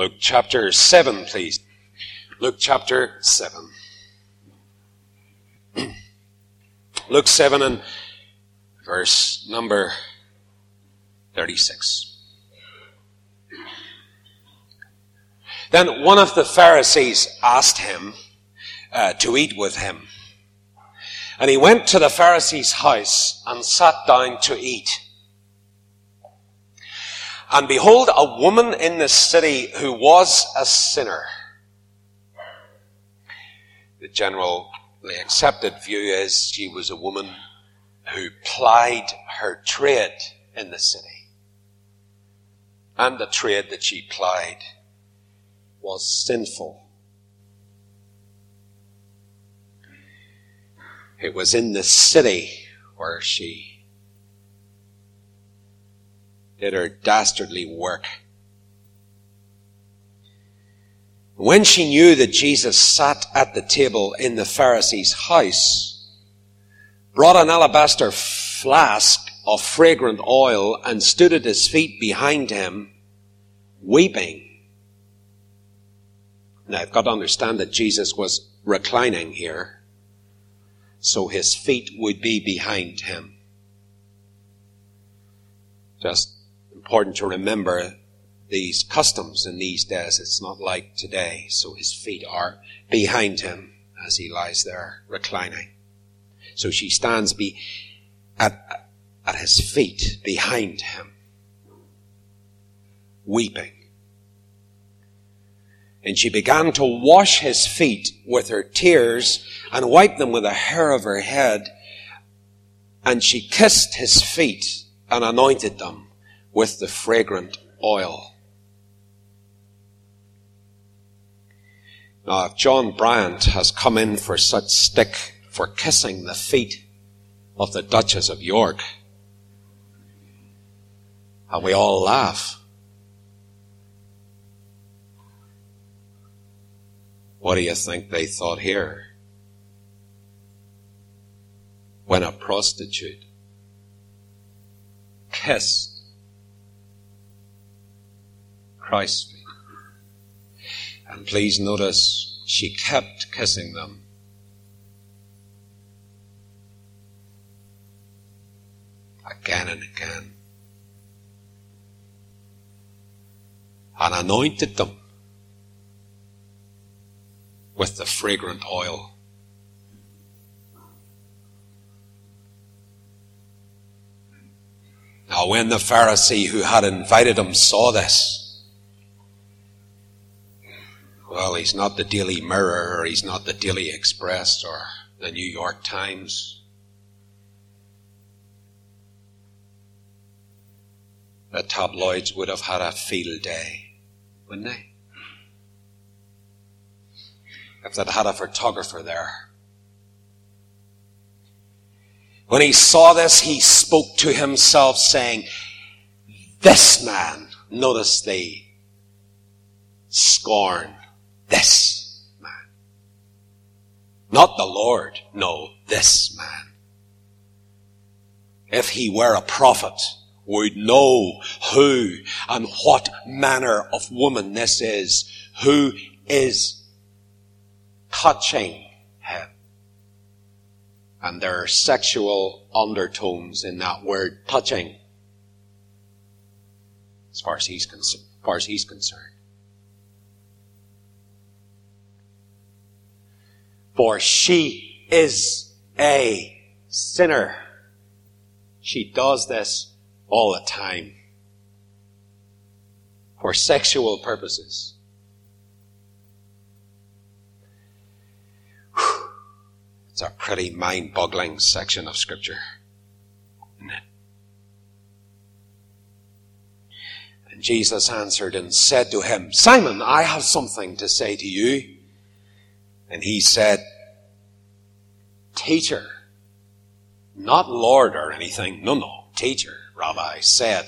Luke chapter 7, please. Luke chapter 7. Luke 7 and verse number 36. Then one of the Pharisees asked him to eat with him. And he went to the Pharisee's house and sat down to eat. And behold, a woman in the city who was a sinner. The generally accepted view is she was a woman who plied her trade in the city. And the trade that she plied was sinful. It was in the city where she did her dastardly work. When she knew that Jesus sat at the table in the Pharisee's house, brought an alabaster flask of fragrant oil and stood at his feet behind him, weeping. Now, I've got to understand that Jesus was reclining here, so his feet would be behind him. Just important to remember these customs in these days. It's not like today. So his feet are behind him as he lies there reclining. So she stands at his feet behind him, weeping. And she began to wash his feet with her tears and wipe them with a hair of her head. And she kissed his feet and anointed them with the fragrant oil. Now, if John Bryant has come in for such stick for kissing the feet of the Duchess of York, and we all laugh, what do you think they thought here? When a prostitute kissed Christ's feet. And please notice, she kept kissing them. Again and again. And anointed them with the fragrant oil. Now, when the Pharisee who had invited him saw this, well, he's not the Daily Mirror, or he's not the Daily Express, or the New York Times. The tabloids would have had a field day, wouldn't they? If they'd had a photographer there. When he saw this, he spoke to himself, saying, this man, notice the scorn, this man. Not the Lord, no, this man. If he were a prophet, would know who and what manner of woman this is, who is touching him. And there are sexual undertones in that word, touching, as far as he's concerned. For she is a sinner. She does this all the time for sexual purposes. It's a pretty mind-boggling section of Scripture, isn't it? And Jesus answered and said to him, Simon, I have something to say to you. And he said, Teacher, not Lord or anything. No, teacher, Rabbi said.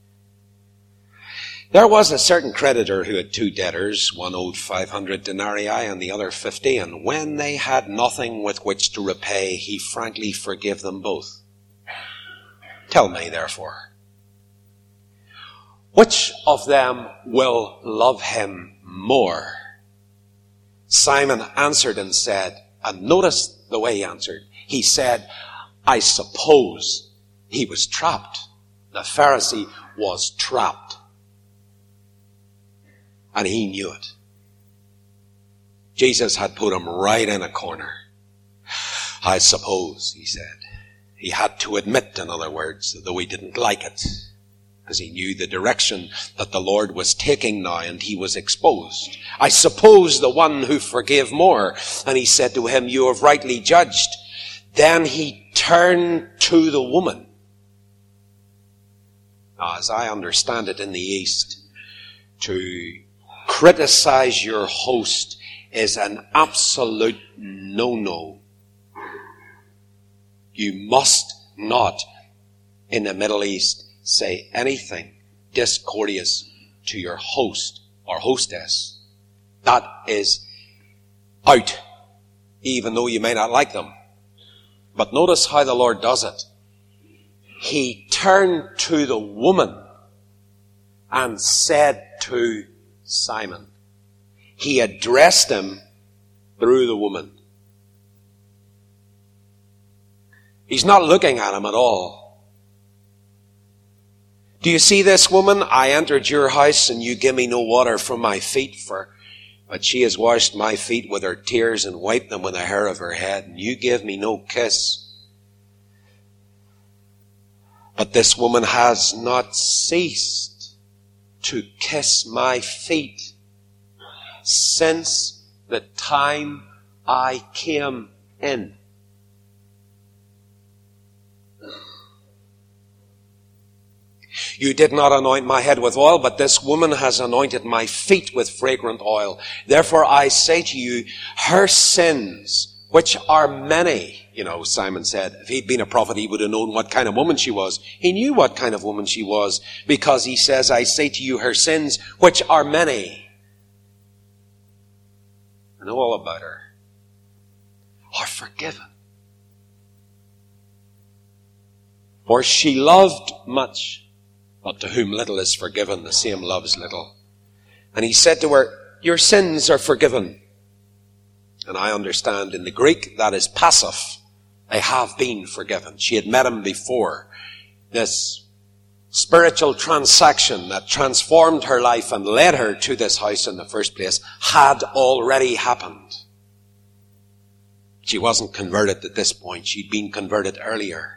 There was a certain creditor who had 2 debtors. One owed 500 denarii and the other 50. And when they had nothing with which to repay, he frankly forgave them both. Tell me, therefore, which of them will love him more? Simon answered and said, and notice the way he answered. He said, I suppose he was trapped. The Pharisee was trapped. And he knew it. Jesus had put him right in a corner. I suppose, he said. He had to admit, in other words, though he didn't like it, because he knew the direction that the Lord was taking now, and he was exposed. I suppose the one who forgave more. And he said to him, you have rightly judged. Then he turned to the woman. Now, as I understand it in the East, to criticize your host is an absolute no-no. You must not, in the Middle East, say anything discourteous to your host or hostess. That is out, even though you may not like them. But notice how the Lord does it. He turned to the woman and said to Simon. He addressed him through the woman. He's not looking at him at all. Do you see this woman? I entered your house and you give me no water from my feet, but she has washed my feet with her tears and wiped them with the hair of her head, and you give me no kiss. But this woman has not ceased to kiss my feet since the time I came in. You did not anoint my head with oil, but this woman has anointed my feet with fragrant oil. Therefore I say to you, her sins, which are many. You know, Simon said, if he'd been a prophet, he would have known what kind of woman she was. He knew what kind of woman she was, because he says, I say to you, her sins, which are many. I know all about her. Are forgiven. For she loved much, but to whom little is forgiven, the same loves little. And he said to her, your sins are forgiven. And I understand in the Greek that is passive. They have been forgiven. She had met him before. This spiritual transaction that transformed her life and led her to this house in the first place had already happened. She wasn't converted at this point. She'd been converted earlier.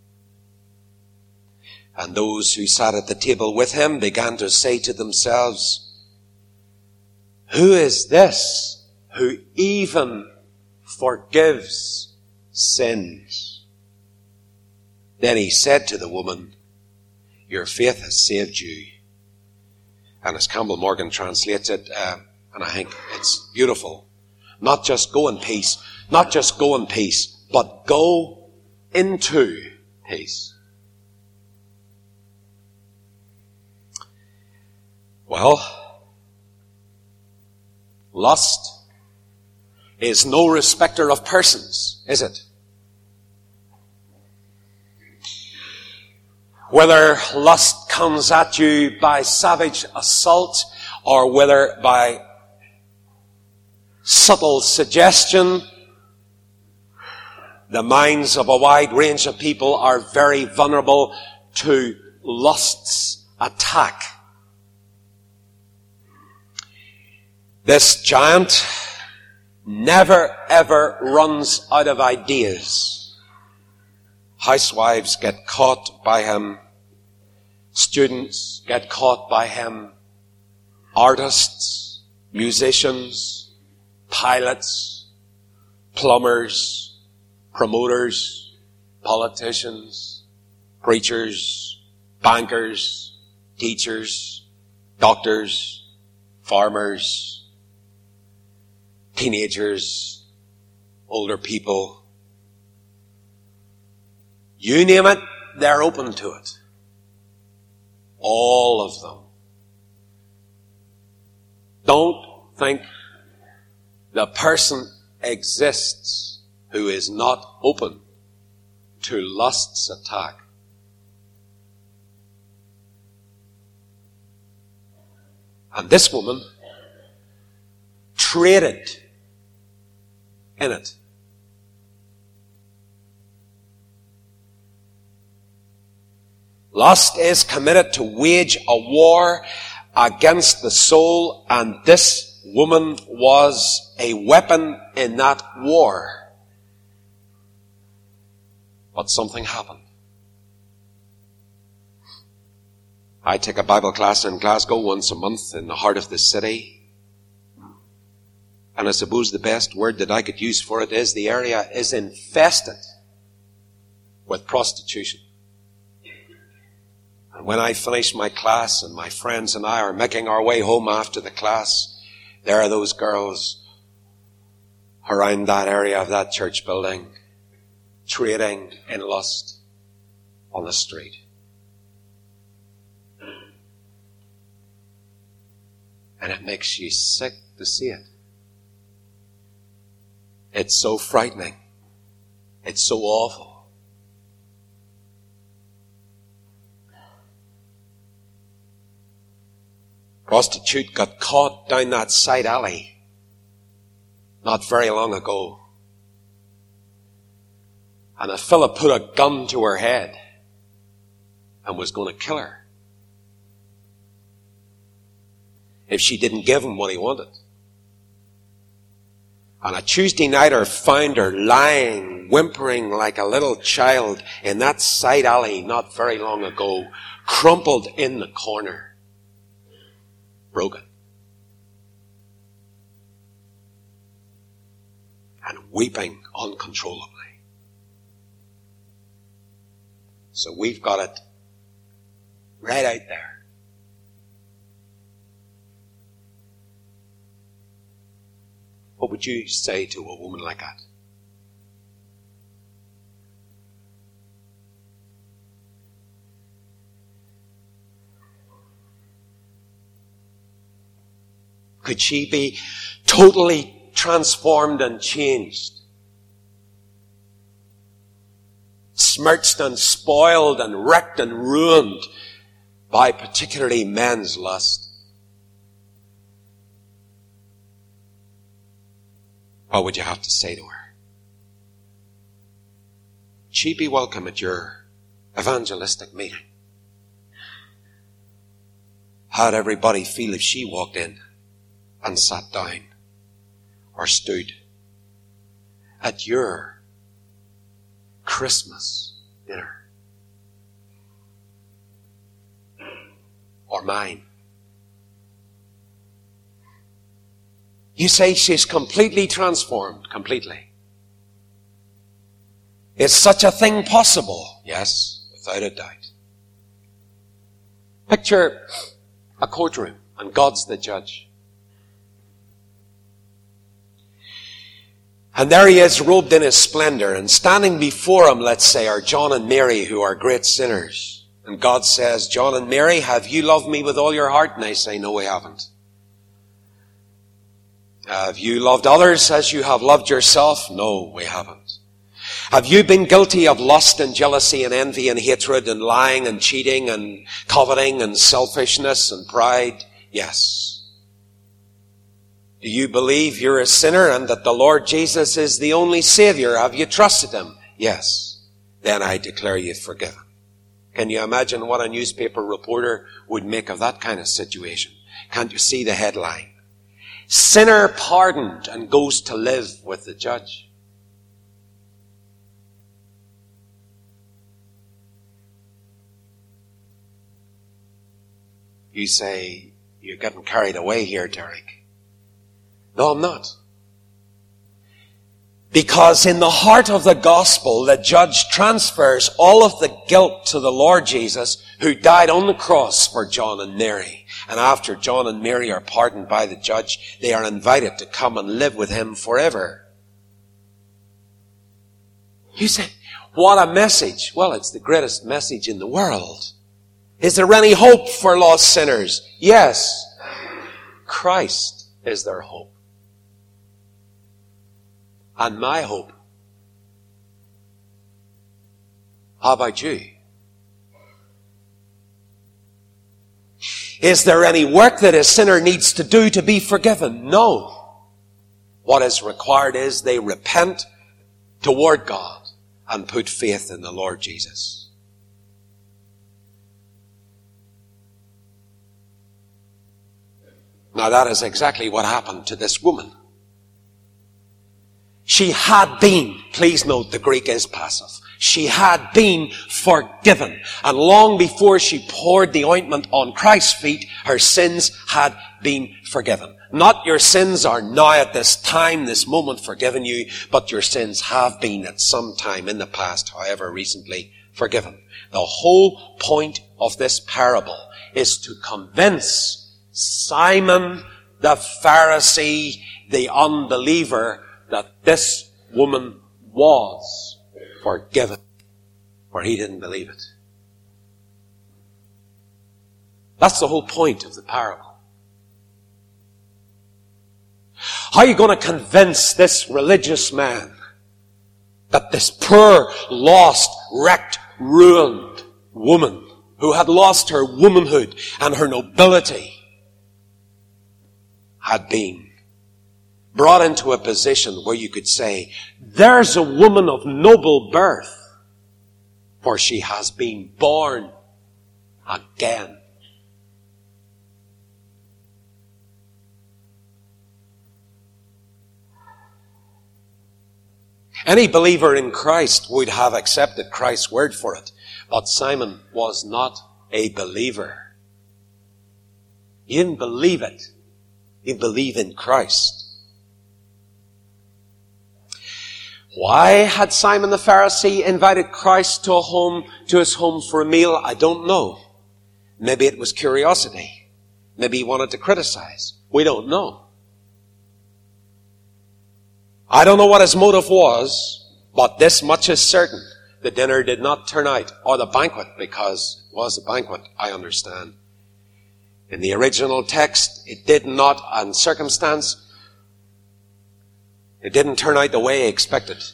And those who sat at the table with him began to say to themselves, who is this who even forgives sins? Then he said to the woman, your faith has saved you. And as Campbell Morgan translates it, and I think it's beautiful, not just go in peace, but go into peace. Well, lust is no respecter of persons, is it? Whether lust comes at you by savage assault or whether by subtle suggestion, the minds of a wide range of people are very vulnerable to lust's attack. This giant never ever runs out of ideas. Housewives get caught by him. Students get caught by him. Artists, musicians, pilots, plumbers, promoters, politicians, preachers, bankers, teachers, doctors, farmers, teenagers, older people. You name it, they're open to it. All of them. Don't think the person exists who is not open to lust's attack. And this woman traded in it. Lust is committed to wage a war against the soul, and this woman was a weapon in that war. But something happened. I take a Bible class in Glasgow once a month in the heart of the city. And I suppose the best word that I could use for it is the area is infested with prostitution. And when I finish my class and my friends and I are making our way home after the class, there are those girls around that area of that church building trading in lust on the street. And it makes you sick to see it. It's so frightening. It's so awful. Prostitute got caught down that side alley not very long ago. And a fella put a gun to her head and was going to kill her if she didn't give him what he wanted. And a Tuesday nighter found her lying, whimpering like a little child in that side alley not very long ago, crumpled in the corner. Broken. And weeping uncontrollably. So we've got it right out there. What would you say to a woman like that? Could she be totally transformed and changed? Smirched and spoiled and wrecked and ruined by particularly men's lust? What would you have to say to her? Would she be welcome at your evangelistic meeting? How'd everybody feel if she walked in and sat down or stood at your Christmas dinner or mine? You say she's completely transformed, completely. Is such a thing possible? Yes, without a doubt. Picture a courtroom and God's the judge. And there he is, robed in his splendor, and standing before him, let's say, are John and Mary, who are great sinners. And God says, John and Mary, have you loved me with all your heart? And they say, no, we haven't. Have you loved others as you have loved yourself? No, we haven't. Have you been guilty of lust and jealousy and envy and hatred and lying and cheating and coveting and selfishness and pride? Yes. Do you believe you're a sinner and that the Lord Jesus is the only Savior? Have you trusted Him? Yes. Then I declare you forgiven. Can you imagine what a newspaper reporter would make of that kind of situation? Can't you see the headline? Sinner pardoned and goes to live with the judge. You say, you're getting carried away here, Derek. No, I'm not. Because in the heart of the gospel, the judge transfers all of the guilt to the Lord Jesus, who died on the cross for John and Mary. And after John and Mary are pardoned by the judge, they are invited to come and live with him forever. You say, what a message. Well, it's the greatest message in the world. Is there any hope for lost sinners? Yes. Christ is their hope. And my hope. How about you? Is there any work that a sinner needs to do to be forgiven? No. What is required is they repent toward God and put faith in the Lord Jesus. Now that is exactly what happened to this woman. She had been, please note the Greek is passive, she had been forgiven. And long before she poured the ointment on Christ's feet, her sins had been forgiven. Not your sins are now at this time, this moment forgiven you, but your sins have been at some time in the past, however recently, forgiven. The whole point of this parable is to convince Simon the Pharisee, the unbeliever, that this woman was forgiven, for he didn't believe it. That's the whole point of the parable. How are you going to convince this religious man that this poor, lost, wrecked, ruined woman who had lost her womanhood and her nobility had been brought into a position where you could say, there's a woman of noble birth, for she has been born again. Any believer in Christ would have accepted Christ's word for it, but Simon was not a believer. He didn't believe it. He believed in Christ. Why had Simon the Pharisee invited Christ to his home for a meal? I don't know. Maybe it was curiosity. Maybe he wanted to criticize. We don't know. I don't know what his motive was, but this much is certain. The dinner did not turn out, or the banquet, because it was a banquet, I understand. In the original text, it did not, and circumstance, it didn't turn out the way he expected.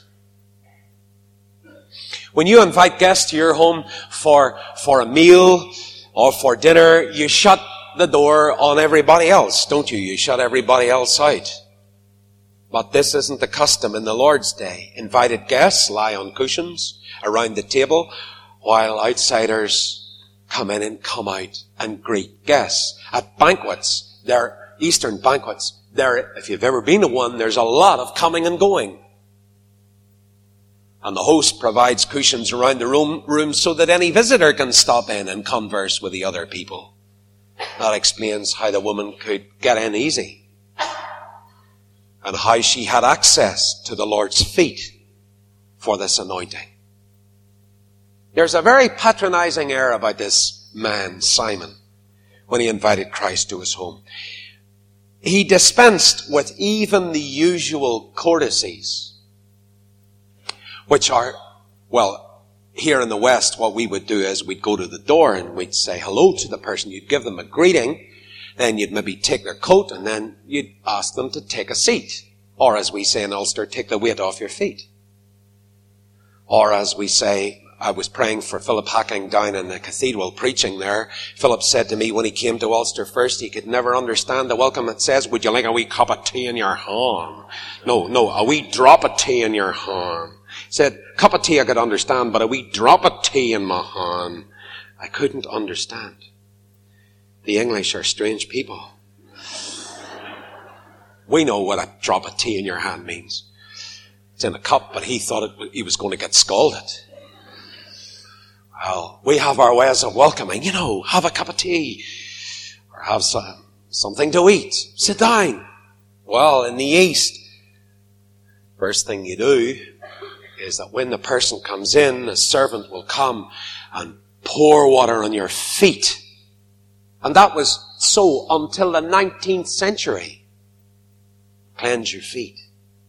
When you invite guests to your home for a meal or for dinner, you shut the door on everybody else, don't you? You shut everybody else out. But this isn't the custom in the Lord's day. Invited guests lie on cushions around the table while outsiders come in and come out and greet guests. At banquets, Eastern banquets, if you've ever been to one, there's a lot of coming and going. And the host provides cushions around the room so that any visitor can stop in and converse with the other people. That explains how the woman could get in easy, and how she had access to the Lord's feet for this anointing. There's a very patronizing air about this man, Simon, when he invited Christ to his home. He dispensed with even the usual courtesies, which are, well, here in the West, what we would do is we'd go to the door and we'd say hello to the person. You'd give them a greeting. Then you'd maybe take their coat and then you'd ask them to take a seat. Or as we say in Ulster, take the weight off your feet. Or as we say, I was praying for Philip Hacking down in the cathedral preaching there. Philip said to me when he came to Ulster first, he could never understand the welcome. It says, would you like a wee cup of tea in your hand? No, a wee drop of tea in your hand. He said, cup of tea I could understand, but a wee drop of tea in my hand, I couldn't understand. The English are strange people. We know what a drop of tea in your hand means. It's in a cup, but he thought he was going to get scalded. Well, we have our ways of welcoming. Have a cup of tea. Or have something to eat. Sit down. Well, in the East, first thing you do is that when the person comes in, a servant will come and pour water on your feet. And that was so until the 19th century. Cleanse your feet.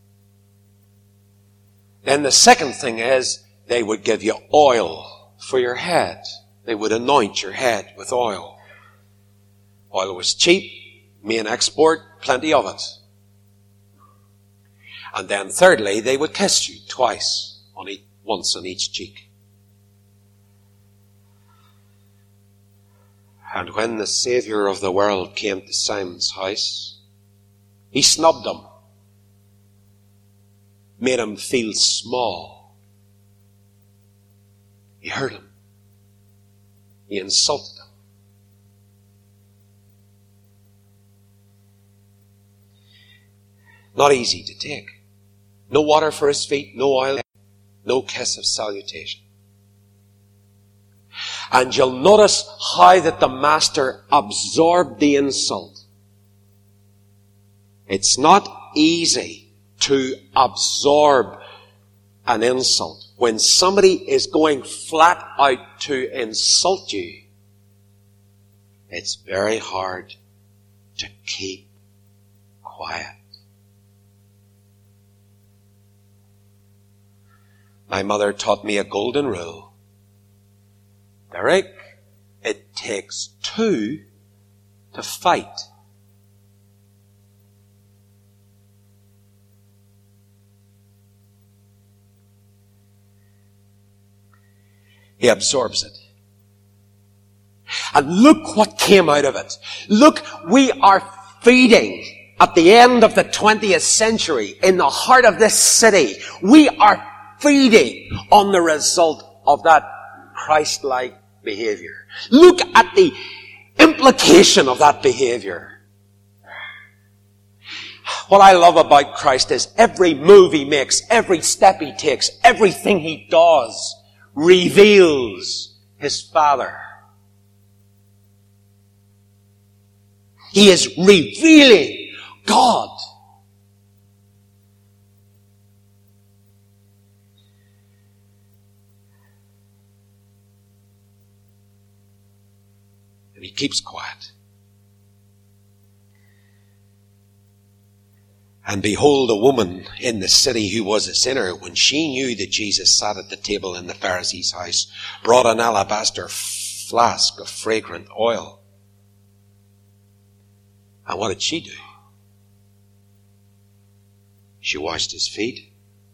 Then the second thing is they would give you oil for your head. They would anoint your head with oil. Oil was cheap, main export, plenty of it. And then thirdly, they would kiss you twice, once on each cheek. And when the Saviour of the world came to Simon's house, he snubbed him, made him feel small. He hurt him. He insulted him. Not easy to take. No water for his feet, no oil, no kiss of salutation. And you'll notice how that the master absorbed the insult. It's not easy to absorb an insult. When somebody is going flat out to insult you, it's very hard to keep quiet. My mother taught me a golden rule. Derek, it takes two to fight. He absorbs it. And look what came out of it. Look, we are feeding at the end of the 20th century in the heart of this city. We are feeding on the result of that Christ-like behavior. Look at the implication of that behavior. What I love about Christ is every move he makes, every step he takes, everything he does reveals his Father. He is revealing God. And he keeps quiet. And behold, a woman in the city who was a sinner, when she knew that Jesus sat at the table in the Pharisee's house, brought an alabaster flask of fragrant oil. And what did she do? She washed his feet.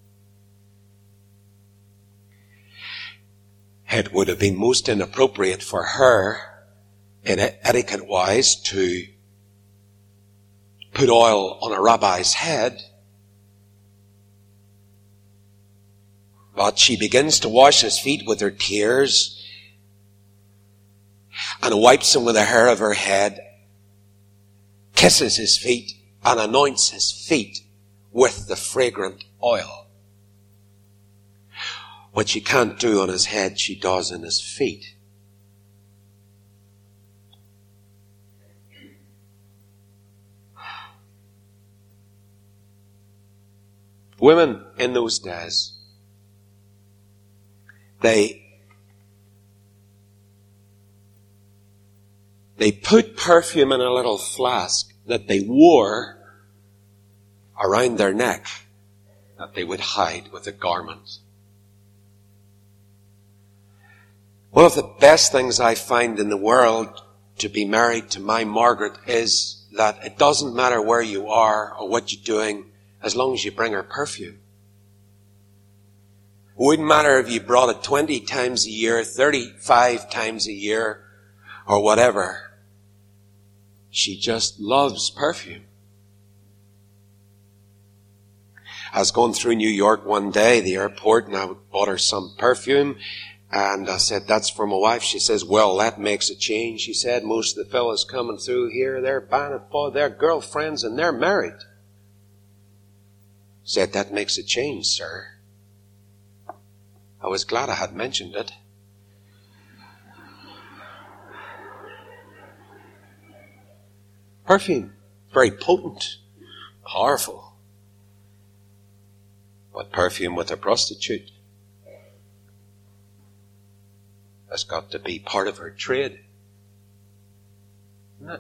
It would have been most inappropriate for her, in etiquette-wise, to put oil on a rabbi's head. But she begins to wash his feet with her tears and wipes them with the hair of her head, kisses his feet and anoints his feet with the fragrant oil. What she can't do on his head, she does on his feet. Women in those days, they put perfume in a little flask that they wore around their neck that they would hide with a garment. One of the best things I find in the world to be married to my Margaret is that it doesn't matter where you are or what you're doing, as long as you bring her perfume. It wouldn't matter if you brought it 20 times a year, 35 times a year, or whatever. She just loves perfume. I was going through New York one day, the airport, and I bought her some perfume. And I said, that's for my wife. She says, well, that makes a change. She said, most of the fellas coming through here, they're buying it for their girlfriends and they're married. Said, that makes a change, sir. I was glad I had mentioned it. Perfume, very potent, powerful. But perfume with a prostitute has got to be part of her trade. Isn't it?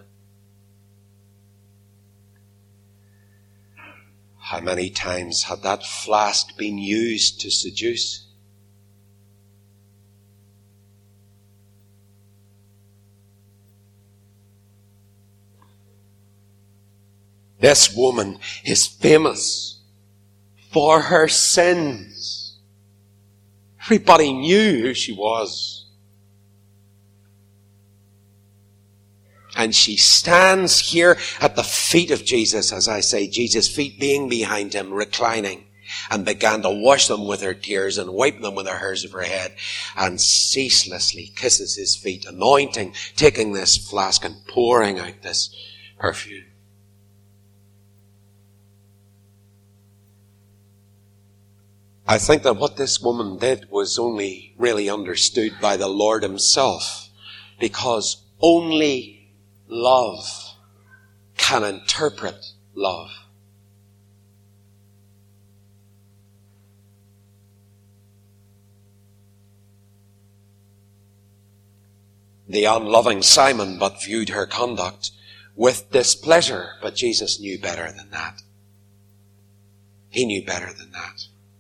How many times had that flask been used to seduce? This woman is famous for her sins. Everybody knew who she was. And she stands here at the feet of Jesus, as I say, Jesus' feet being behind him, reclining, and began to wash them with her tears and wipe them with the hairs of her head, and ceaselessly kisses his feet, anointing, taking this flask and pouring out this perfume. I think that what this woman did was only really understood by the Lord himself, because only love can interpret love. The unloving Simon but viewed her conduct with displeasure, but Jesus knew better than that. He knew better than that.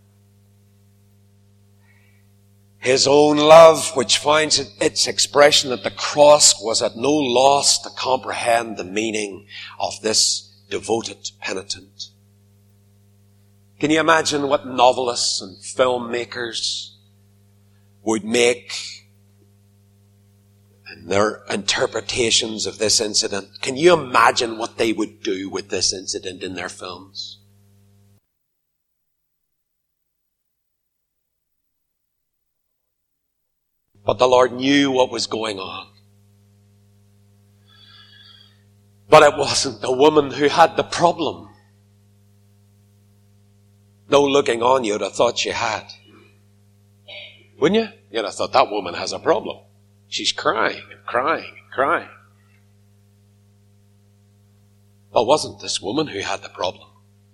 His own love, which finds its expression at the cross, was at no loss to comprehend the meaning of this devoted penitent. Can you imagine what novelists and filmmakers would make in their interpretations of this incident? Can you imagine what they would do with this incident in their films? But the Lord knew what was going on. But it wasn't the woman who had the problem. No, looking on, you'd have thought she had. Wouldn't you? You'd have thought that woman has a problem. She's crying and crying and crying. But it wasn't this woman who had the problem.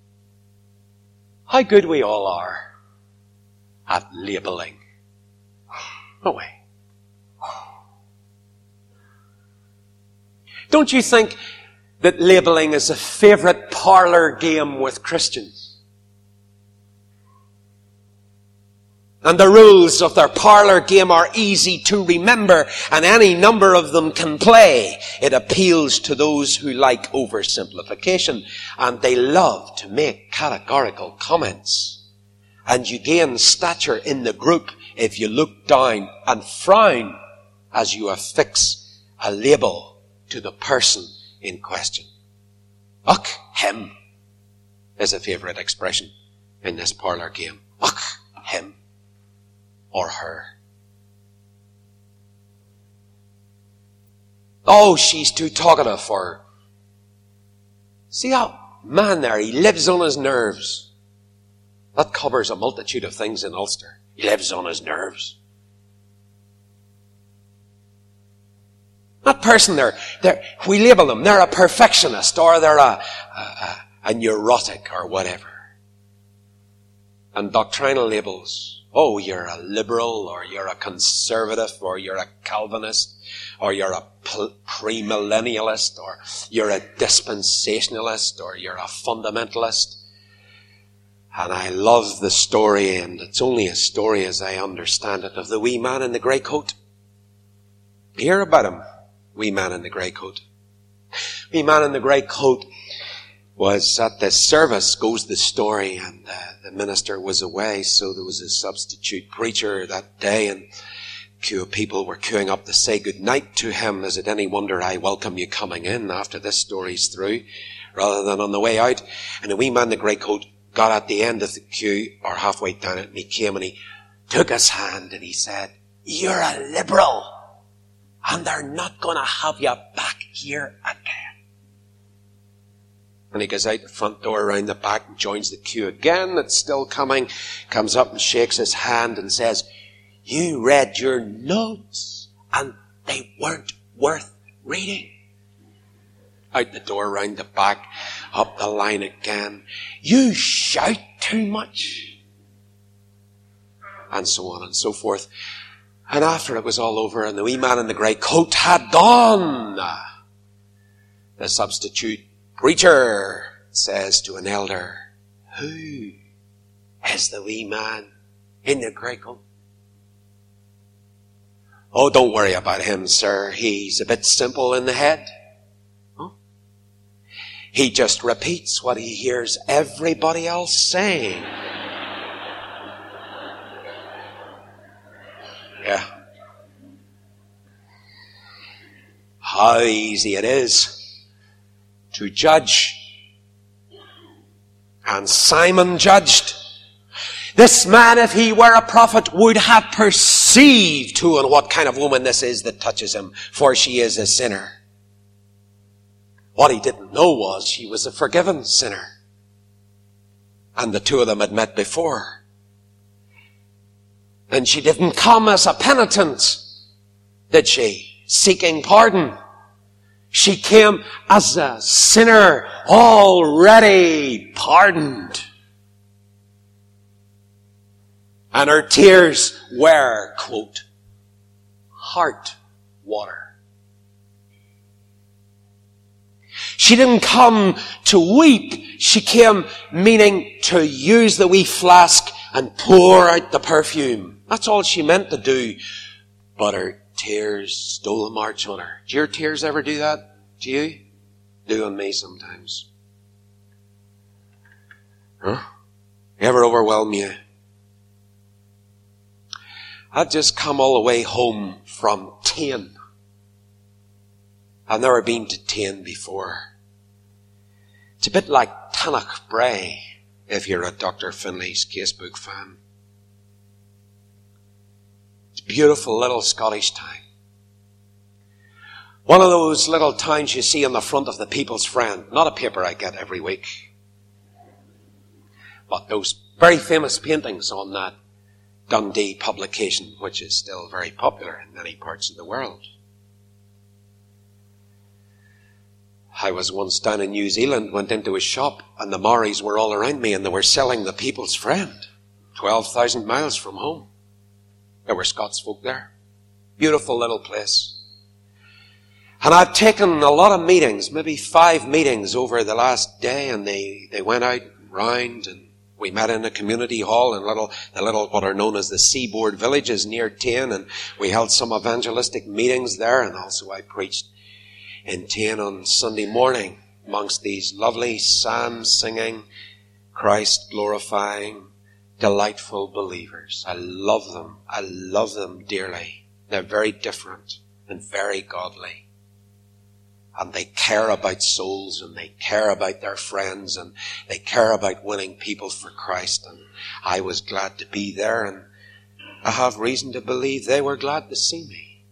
How good we all are at labeling. No way. Don't you think that labeling is a favorite parlor game with Christians? And the rules of their parlor game are easy to remember, and any number of them can play. It appeals to those who like oversimplification, and they love to make categorical comments. And you gain stature in the group if you look down and frown as you affix a label to the person in question. Uck him is a favourite expression in this parlour game. Uck him or her. Oh, she's too talkative, or see that man there, he lives on his nerves. That covers a multitude of things in Ulster. He lives on his nerves. That person there, we label them, they're a perfectionist, or they're a neurotic, or whatever. And doctrinal labels. Oh, you're a liberal, or you're a conservative, or you're a Calvinist, or you're a premillennialist, or you're a dispensationalist, or you're a fundamentalist. And I love the story, and it's only a story as I understand it, of the wee man in the grey coat. Hear about him. Wee man in the grey coat. Wee man in the grey coat was at this service, goes the story, and the minister was away, so there was a substitute preacher that day, and a queue of people were queuing up to say good night to him. Is it any wonder I welcome you coming in after this story's through, rather than on the way out? And the wee man in the grey coat got at the end of the queue, or halfway down it, and he came and he took his hand and he said, "You're a liberal, and they're not going to have you back here again." And he goes out the front door, around the back, and joins the queue again that's still coming, comes up and shakes his hand and says, "You read your notes, and they weren't worth reading." Out the door, round the back, up the line again. "You shout too much." And so on and so forth. And after it was all over and the wee man in the grey coat had gone, the substitute preacher says to an elder, "Who is the wee man in the grey coat?" "Oh, don't worry about him, sir. He's a bit simple in the head. He just repeats what he hears everybody else saying." Yeah. how easy it is to judge. And Simon judged. This man, if he were a prophet, would have perceived who and what kind of woman this is that touches him, for she is a sinner. What he didn't know was she was a forgiven sinner. And the two of them had met before. And she didn't come as a penitent, did she? Seeking pardon. She came as a sinner already pardoned. And her tears were, quote, heart water. She didn't come to weep. She came meaning to use the wee flask and pour out the perfume. That's all she meant to do. But her tears stole a march on her. Do your tears ever do that? Do you? Do on me sometimes. Huh? Ever overwhelm you? I'd just come all the way home from Tain. I've never been to Tain before. It's a bit like Tannock Bray, if you're a Dr. Finley's Casebook fan. It's a beautiful little Scottish town. One of those little towns you see on the front of the People's Friend. Not a paper I get every week. But those very famous paintings on that Dundee publication, which is still very popular in many parts of the world. I was once down in New Zealand, went into a shop, and the Maoris were all around me, and they were selling the People's Friend, 12,000 miles from home. There were Scots folk there. Beautiful little place. And I've taken a lot of meetings, maybe 5 meetings over the last day, and they went out round, and we met in a community hall in the little what are known as the seaboard villages near Tain, and we held some evangelistic meetings there, and also I preached in Tain on Sunday morning amongst these lovely psalm-singing, Christ-glorifying, delightful believers. I love them. I love them dearly. They're very different and very godly. And they care about souls, and they care about their friends, and they care about winning people for Christ. And I was glad to be there, and I have reason to believe they were glad to see me.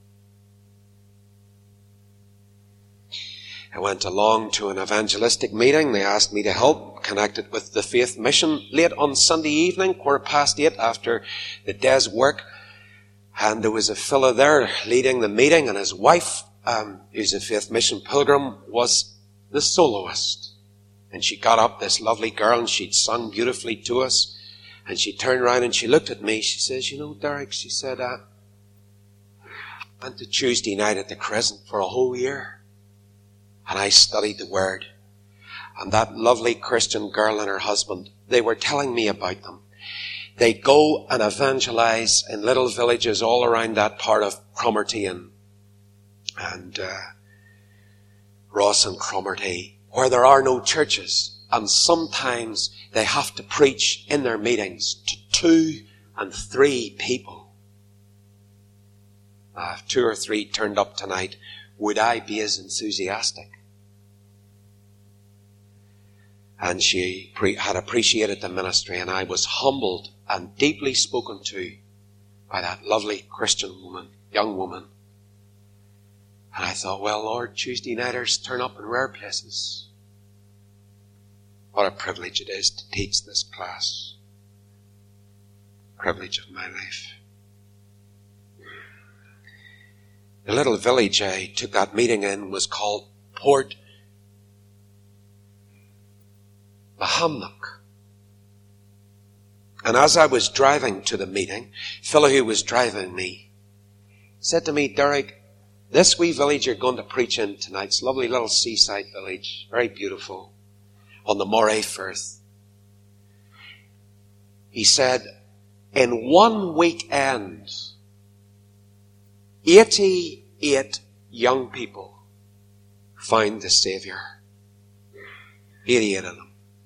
I went along to an evangelistic meeting. They asked me to help, connected with the Faith Mission, late on Sunday evening, 8:15 after the day's work. And there was a fellow there leading the meeting, and his wife, who's a Faith Mission pilgrim, was the soloist. And she got up, this lovely girl, and she'd sung beautifully to us. And she turned around and she looked at me. She says, "You know, Derek," she said, "I went to Tuesday night at the Crescent for a whole year. And I studied the Word. And that lovely Christian girl and her husband, they were telling me about them. They go and evangelize in little villages all around that part of Cromarty and Ross and Cromarty, where there are no churches. And sometimes they have to preach in their meetings to 2 and 3 people. If 2 or 3 turned up tonight, would I be as enthusiastic?" And she had appreciated the ministry, and I was humbled and deeply spoken to by that lovely Christian woman, young woman. And I thought, well, Lord, Tuesday nighters turn up in rare places. What a privilege it is to teach this class. Privilege of my life. The little village I took that meeting in was called Port Mahamnock. And as I was driving to the meeting, the fellow who was driving me said to me, "Derek, this wee village you're going to preach in tonight, it's a lovely little seaside village, very beautiful, on the Moray Firth." He said, "In one weekend, 88 young people found the Savior. 88 of them.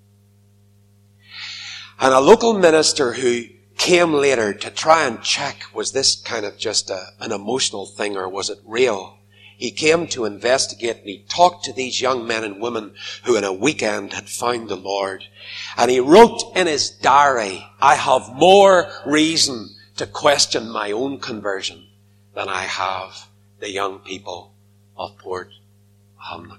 And a local minister who came later to try and check, was this kind of just an emotional thing or was it real? he came to investigate, and he talked to these young men and women who in a weekend had found the Lord. And he wrote in his diary, I have more reason to question my own conversion than I have the young people of Port Hamnock.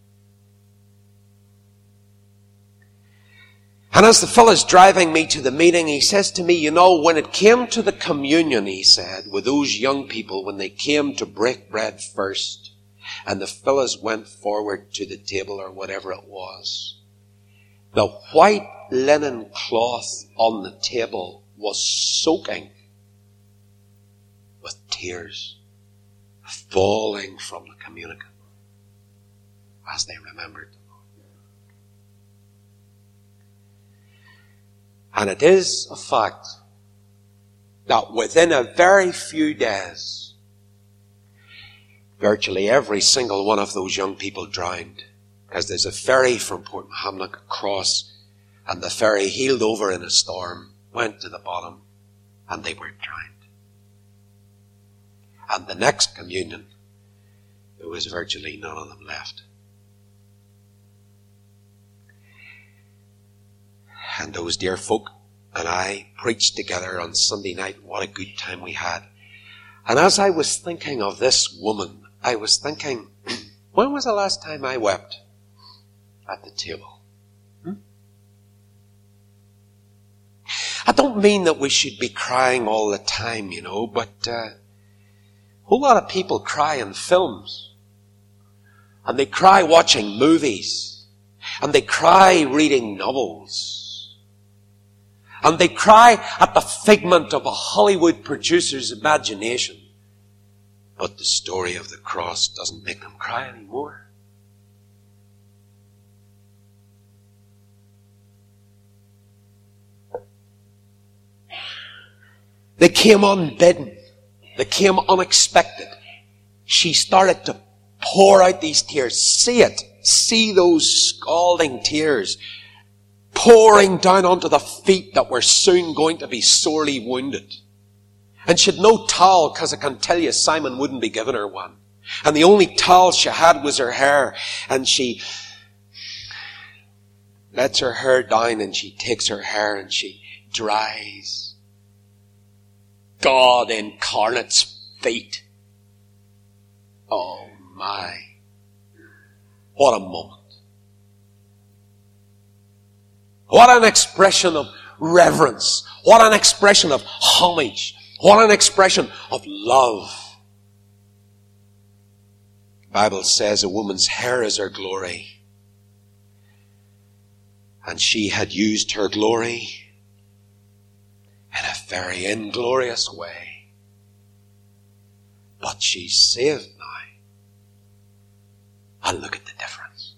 And as the fellow's driving me to the meeting, he says to me, you know, when it came to the communion, he said, with those young people, when they came to break bread first, and the fellows went forward to the table or whatever it was, the white linen cloth on the table was soaking with tears falling from the communicant as they remembered the Lord. And it is a fact that within a very few days, virtually every single one of those young people drowned, because there's a ferry from Port Hamnock across, and the ferry heeled over in a storm, went to the bottom, and they were drowned. And the next communion, there was virtually none of them left. And those dear folk and I preached together on Sunday night. What a good time we had. And as I was thinking of this woman, I was thinking, when was the last time I wept at the table? I don't mean that we should be crying all the time, you know, but a whole lot of people cry in films. And they cry watching movies. And they cry reading novels. And they cry at the figment of a Hollywood producer's imagination. But the story of the cross doesn't make them cry anymore. They came unbidden. They came unexpected. She started to pour out these tears. See it. See those scalding tears pouring down onto the feet that were soon going to be sorely wounded. And she had no towel, because I can tell you Simon wouldn't be giving her one. And the only towel she had was her hair. And she lets her hair down, and she takes her hair and she dries God incarnate's feet. Oh my. What a moment. What an expression of reverence. What an expression of homage. What an expression of love. The Bible says a woman's hair is her glory. And she had used her glory in a very inglorious way. But she's saved now. And look at the difference.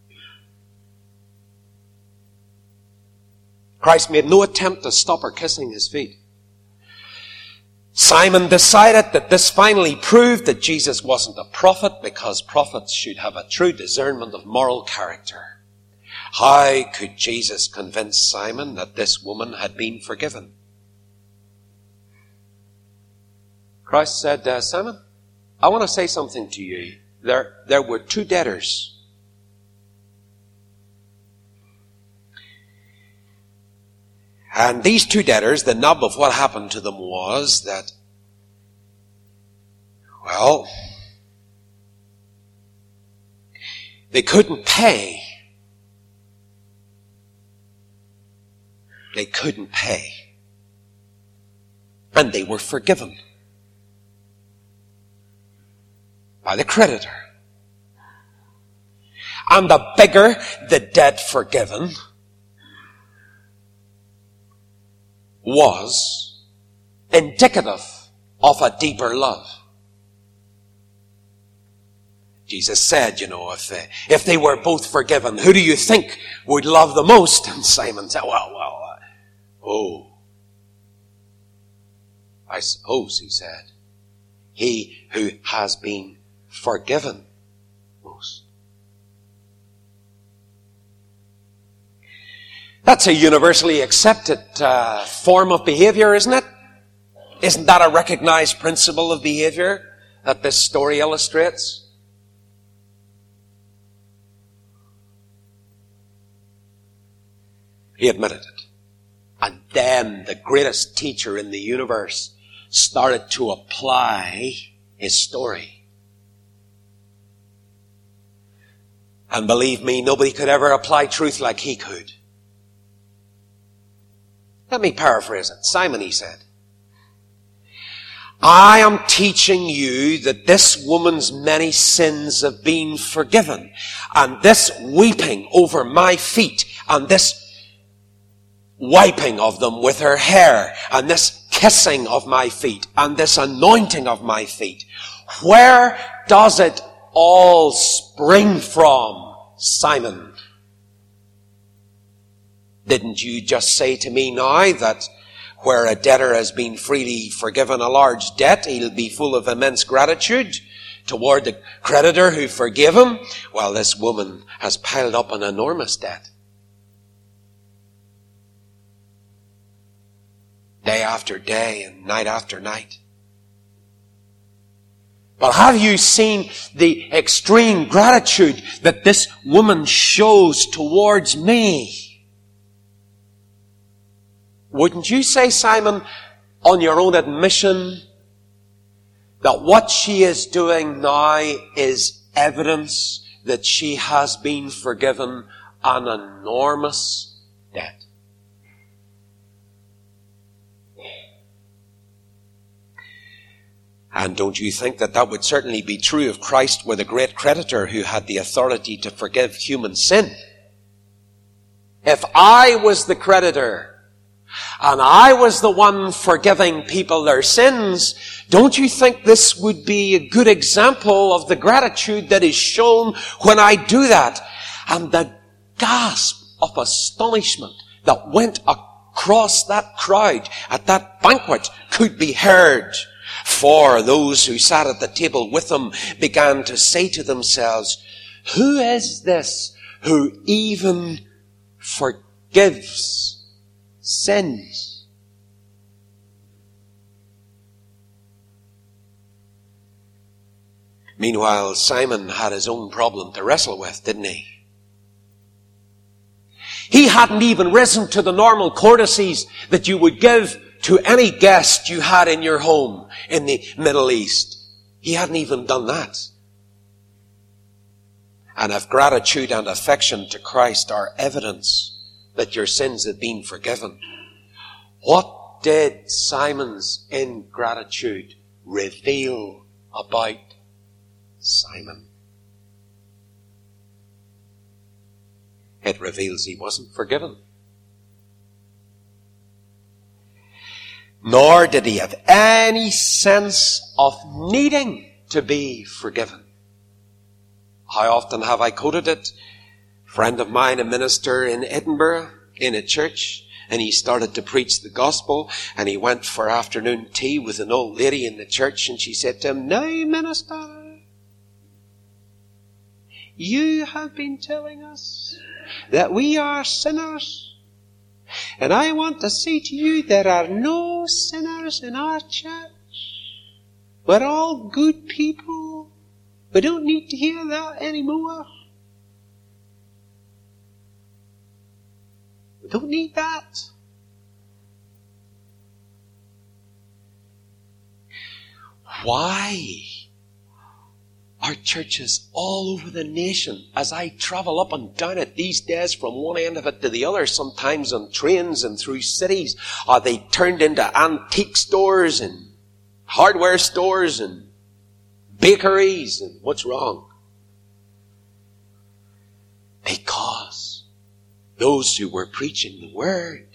Christ made no attempt to stop her kissing his feet. Simon decided that this finally proved that Jesus wasn't a prophet, because prophets should have a true discernment of moral character. How could Jesus convince Simon that this woman had been forgiven? Christ said, Simon, I want to say something to you. There were two debtors. And these two debtors, the nub of what happened to them was that, well, they couldn't pay. They couldn't pay. And they were forgiven by the creditor. And the bigger the debt forgiven was indicative of a deeper love. Jesus said, you know, if they were both forgiven, who do you think would love the most? And Simon said, I suppose, he said, he who has been forgiven most. That's a universally accepted form of behavior, isn't it? Isn't that a recognized principle of behavior that this story illustrates? He admitted it. And then the greatest teacher in the universe started to apply his story. And believe me, nobody could ever apply truth like he could. Let me paraphrase it. Simon, he said, I am teaching you that this woman's many sins have been forgiven. And this weeping over my feet and this wiping of them with her hair and this kissing of my feet and this anointing of my feet, where does it all spring from, Simon? Didn't you just say to me now that where a debtor has been freely forgiven a large debt, he'll be full of immense gratitude toward the creditor who forgave him? Well, this woman has piled up an enormous debt. Day after day and night after night. But have you seen the extreme gratitude that this woman shows towards me? Wouldn't you say, Simon, on your own admission, that what she is doing now is evidence that she has been forgiven an enormous debt? And don't you think that that would certainly be true if Christ were the great creditor who had the authority to forgive human sin? If I was the creditor, and I was the one forgiving people their sins, don't you think this would be a good example of the gratitude that is shown when I do that? And the gasp of astonishment that went across that crowd at that banquet could be heard. For those who sat at the table with them began to say to themselves, who is this who even forgives sins? Meanwhile, Simon had his own problem to wrestle with, didn't he? He hadn't even risen to the normal courtesies that you would give to any guest you had in your home in the Middle East. He hadn't even done that. And if gratitude and affection to Christ are evidence that your sins have been forgiven, what did Simon's ingratitude reveal about Simon? It reveals he wasn't forgiven. Nor did he have any sense of needing to be forgiven. How often have I quoted it? A friend of mine, a minister in Edinburgh, in a church, and he started to preach the gospel, and he went for afternoon tea with an old lady in the church, and she said to him, now, minister, you have been telling us that we are sinners. And I want to say to you, there are no sinners in our church. We're all good people. We don't need to hear that anymore. We don't need that. Why are churches all over the nation, as I travel up and down it these days from one end of it to the other, sometimes on trains and through cities, are they turned into antique stores and hardware stores and bakeries? And what's wrong? Because those who were preaching the word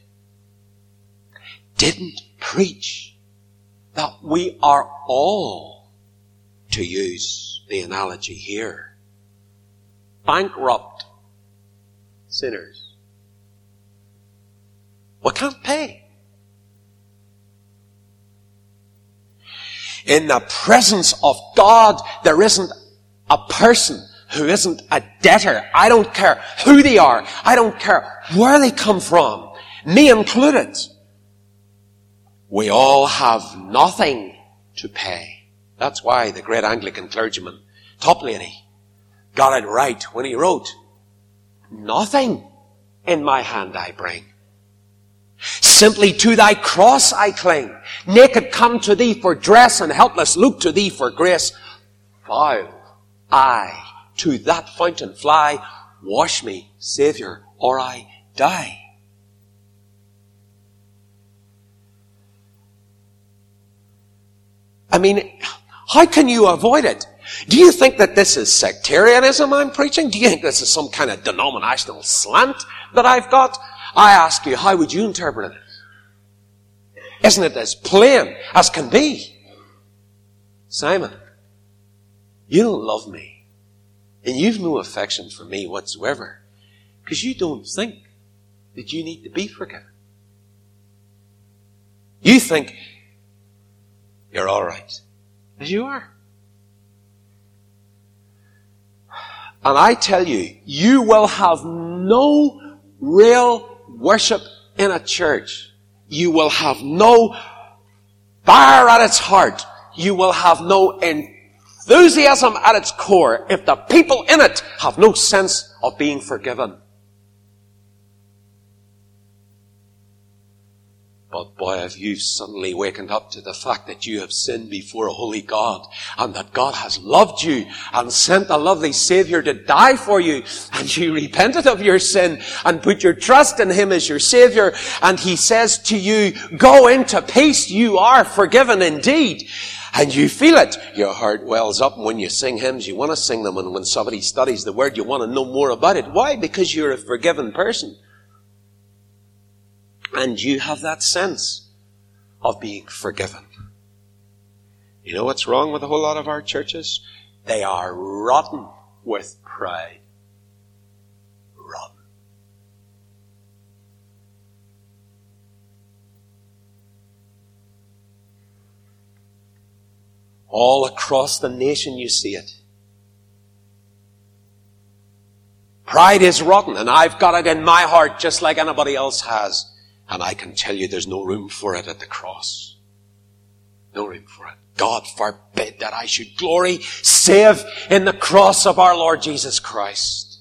didn't preach that we are all, to use the analogy here, bankrupt sinners. We can't pay. In the presence of God, there isn't a person who isn't a debtor. I don't care who they are. I don't care where they come from. Me included. We all have nothing to pay. That's why the great Anglican clergyman, Toplady, got it right when he wrote, nothing in my hand I bring. Simply to thy cross I cling. Naked come to thee for dress, and helpless look to thee for grace. Foul I to that fountain fly. Wash me, Saviour, or I die. I mean, how can you avoid it? Do you think that this is sectarianism I'm preaching? Do you think this is some kind of denominational slant that I've got? I ask you, how would you interpret it? Isn't it as plain as can be? Simon, you don't love me, and you've no affection for me whatsoever, because you don't think that you need to be forgiven. You think you're all right as you are. And I tell you, you will have no real worship in a church. You will have no fire at its heart. You will have no enthusiasm at its core if the people in it have no sense of being forgiven. But boy, if you've suddenly wakened up to the fact that you have sinned before a holy God, and that God has loved you and sent a lovely Saviour to die for you, and you repented of your sin and put your trust in Him as your Saviour, and He says to you, go into peace, you are forgiven indeed. And you feel it. Your heart wells up, and when you sing hymns, you want to sing them, and when somebody studies the Word, you want to know more about it. Why? Because you're a forgiven person. And you have that sense of being forgiven. You know what's wrong with a whole lot of our churches? They are rotten with pride. Rotten. All across the nation you see it. Pride is rotten, and I've got it in my heart just like anybody else has. And I can tell you there's no room for it at the cross. No room for it. God forbid that I should glory save in the cross of our Lord Jesus Christ.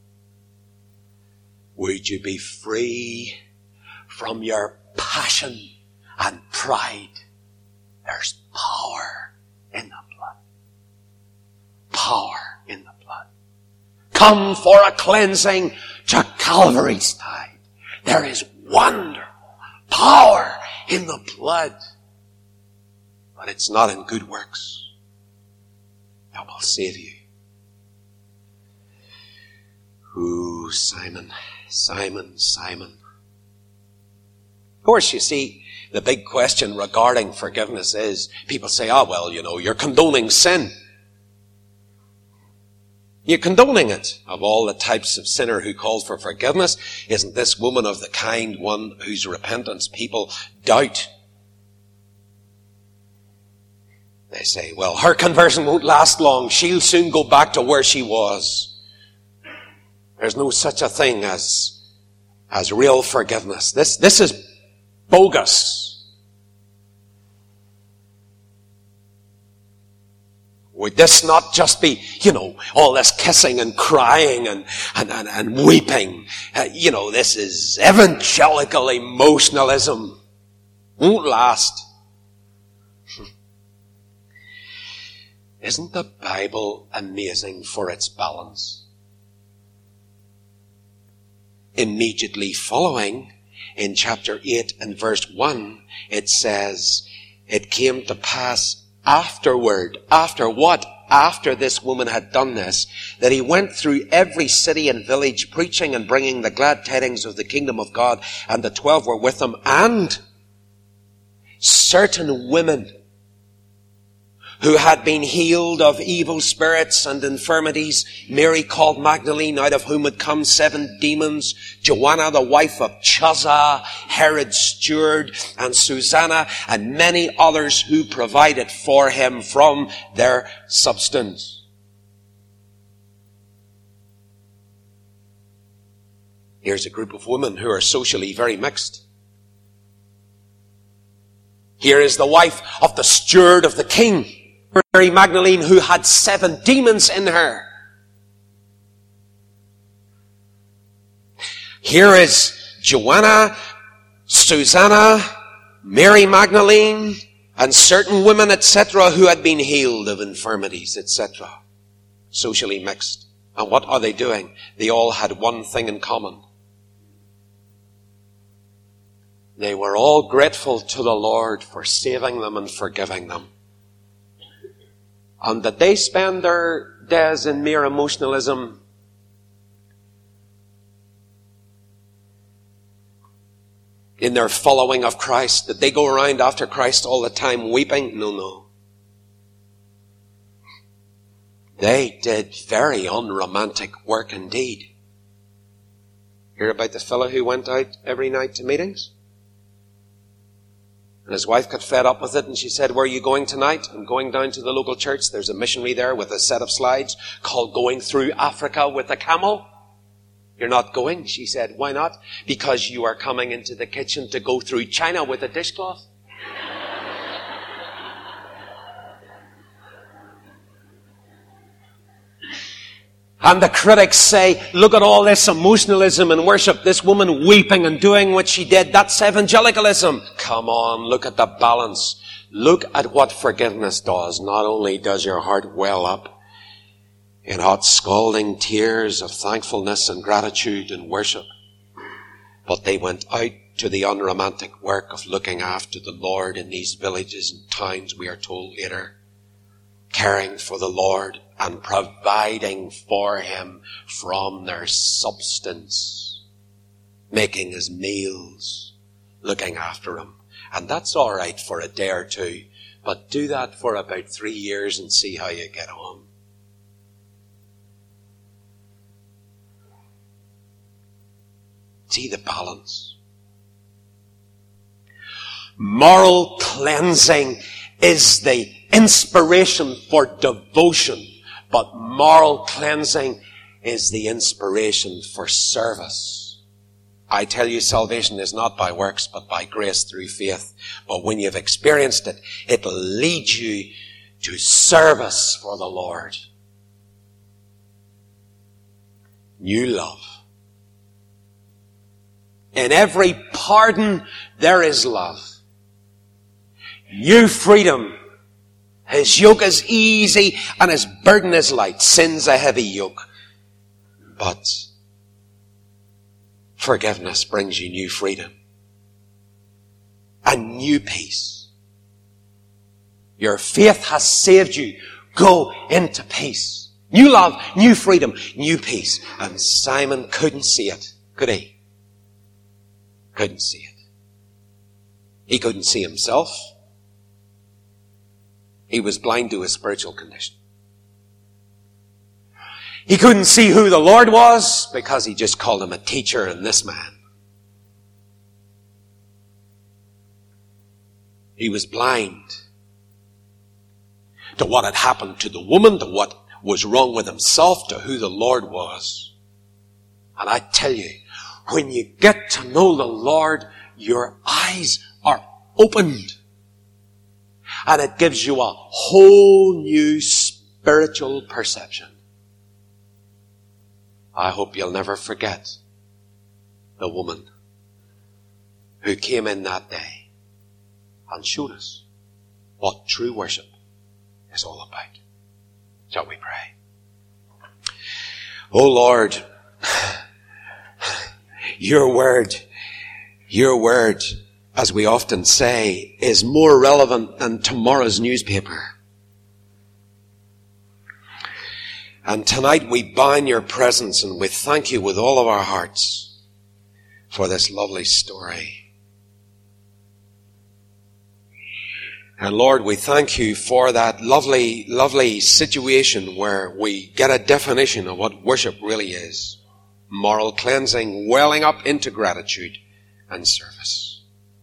Would you be free from your passion and pride? There's power in the blood. Power in the blood. Come for a cleansing to Calvary's tide. There is wonderful power in the blood. But it's not in good works that will save you. Ooh, Simon, Simon, Simon. Of course, you see, the big question regarding forgiveness is, people say, well, you're condoning sin. You're condoning it. Of all the types of sinner who called for forgiveness, isn't this woman of the kind one whose repentance people doubt? They say, well, her conversion won't last long. She'll soon go back to where she was. There's no such a thing as real forgiveness. This is bogus. Would this not just be, all this kissing and crying and weeping? This is evangelical emotionalism. Won't last. Isn't the Bible amazing for its balance? Immediately following, in chapter 8 and verse 1, it says, it came to pass afterward. After what? After this woman had done this, that he went through every city and village, preaching and bringing the glad tidings of the kingdom of God, and the 12 were with him, and certain women who had been healed of evil spirits and infirmities, Mary called Magdalene, out of whom had come 7 demons, Joanna the wife of Chuza, Herod's steward, and Susanna, and many others who provided for him from their substance. Here's a group of women who are socially very mixed. Here is the wife of the steward of the king, Mary Magdalene, who had 7 demons in her. Here is Joanna, Susanna, Mary Magdalene, and certain women, etc., who had been healed of infirmities, etc. Socially mixed. And what are they doing? They all had one thing in common. They were all grateful to the Lord for saving them and forgiving them. And that they spend their days in mere emotionalism, in their following of Christ, that they go around after Christ all the time weeping? No. They did very unromantic work indeed. Hear about the fellow who went out every night to meetings? And his wife got fed up with it, and she said, "Where are you going tonight?" "I'm going down to the local church. There's a missionary there with a set of slides called Going Through Africa with a Camel." "You're not going?" She said. "Why not?" "Because you are coming into the kitchen to go through China with a dishcloth." And the critics say, look at all this emotionalism and worship, this woman weeping and doing what she did. That's evangelicalism. Come on, look at the balance. Look at what forgiveness does. Not only does your heart well up in hot scalding tears of thankfulness and gratitude and worship, but they went out to the unromantic work of looking after the Lord in these villages and towns, we are told later, caring for the Lord and providing for Him from their substance, making His meals, looking after Him. And that's all right for a day or two, but do that for about 3 years and see how you get on. See the balance. Moral cleansing is the inspiration for devotion, but moral cleansing is the inspiration for service. I tell you, salvation is not by works, but by grace through faith. But when you've experienced it, it'll lead you to service for the Lord. New love. In every pardon, there is love. New freedom. His yoke is easy and His burden is light. Sin's a heavy yoke. But forgiveness brings you new freedom. A new peace. Your faith has saved you. Go into peace. New love, new freedom, new peace. And Simon couldn't see it, could he? Couldn't see it. He couldn't see himself. He was blind to his spiritual condition. He couldn't see who the Lord was because he just called him a teacher and this man. He was blind to what had happened to the woman, to what was wrong with himself, to who the Lord was. And I tell you, when you get to know the Lord, your eyes are opened. And it gives you a whole new spiritual perception. I hope you'll never forget the woman who came in that day and showed us what true worship is all about. Shall we pray? Oh Lord, your word, as we often say, is more relevant than tomorrow's newspaper. And tonight we bow in your presence and we thank you with all of our hearts for this lovely story. And Lord, we thank you for that lovely, lovely situation where we get a definition of what worship really is. Moral cleansing, welling up into gratitude and service.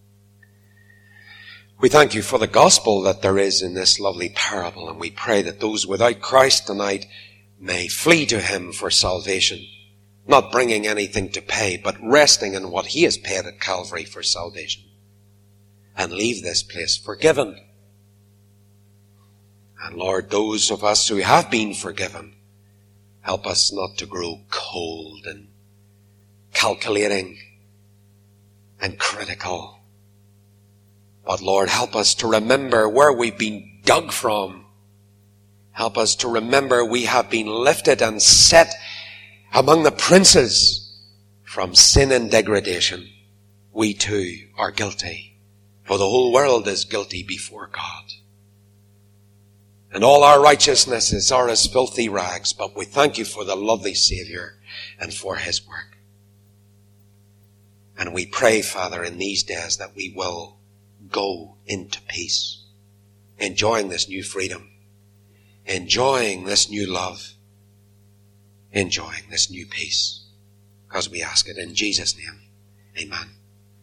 We thank you for the gospel that there is in this lovely parable, and we pray that those without Christ tonight may flee to Him for salvation, not bringing anything to pay, but resting in what He has paid at Calvary for salvation, and leave this place forgiven. And Lord, those of us who have been forgiven, help us not to grow cold and calculating, and critical. But Lord, help us to remember where we've been dug from. Help us to remember we have been lifted and set among the princes from sin and degradation. We too are guilty, for the whole world is guilty before God. And all our righteousnesses are as filthy rags, but we thank you for the lovely Savior and for his work. And we pray, Father, in these days that we will go into peace, enjoying this new freedom, enjoying this new love, enjoying this new peace, because we ask it in Jesus' name. Amen.